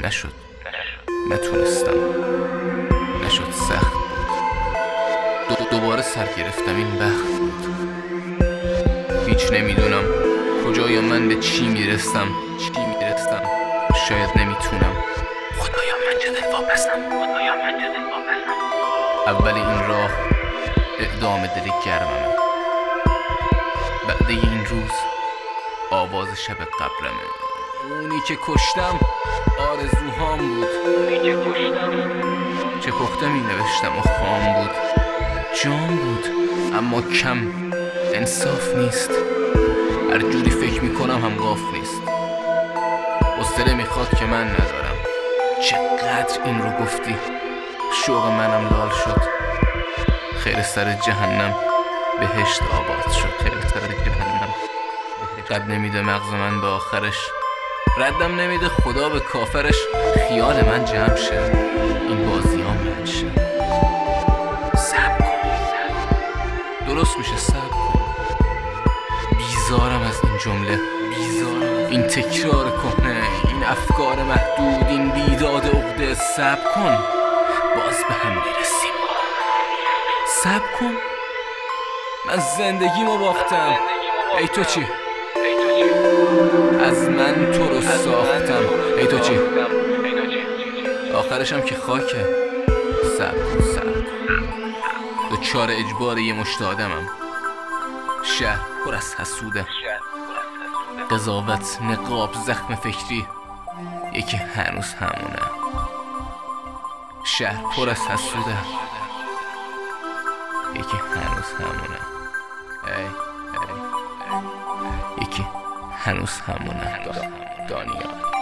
نشد، نتونستم، نشد، سخت بود. دوباره سر گرفتم، این بخت بود. هیچ نمیدونم کجایم، من به چی میرسم. شاید نمیتونم. خدایا من چه دل واپسم. اول این راه اعدام دل گرممه. بعد این روز آواز شب قبرمه. اونی که کشتم آرزوهام بود. چه پخته می نوشتم و خام بود. جام بود اما کم، انصاف نیست. هر جوری فکر میکنم هم قاف نیست. حوصله میخواد که من ندارم. چقدر این رو گفتی، شوق منم لال شد. خیر سر جهنم بهشت آباد شد. قد نمیده مغز من به آخرش، ردم نمیده خدا به کافرش. خیال من جمع شه، این بازی ها من شه. صبر کن، درست میشه، صبر کن. بیزارم از این جمله، این تکرار کهنه، این افکار محدود، این بیداد عقده. صبر کن، باز به هم میرسیم. صبر کن، من زندگیمو باختم. ای تو چی؟ از من تو رو ساختم. ای تو چی؟ آخرشم که خاکه. صبر کن. دوچار اجبار یه مشت آدمم. شهر پر از حسوده، قضاوت، نقاب، زخم فکری، یکی هنوز همونه. شهر پر از حسوده، یکی هنوز همونه. یکی هنوز همونه. دانیال.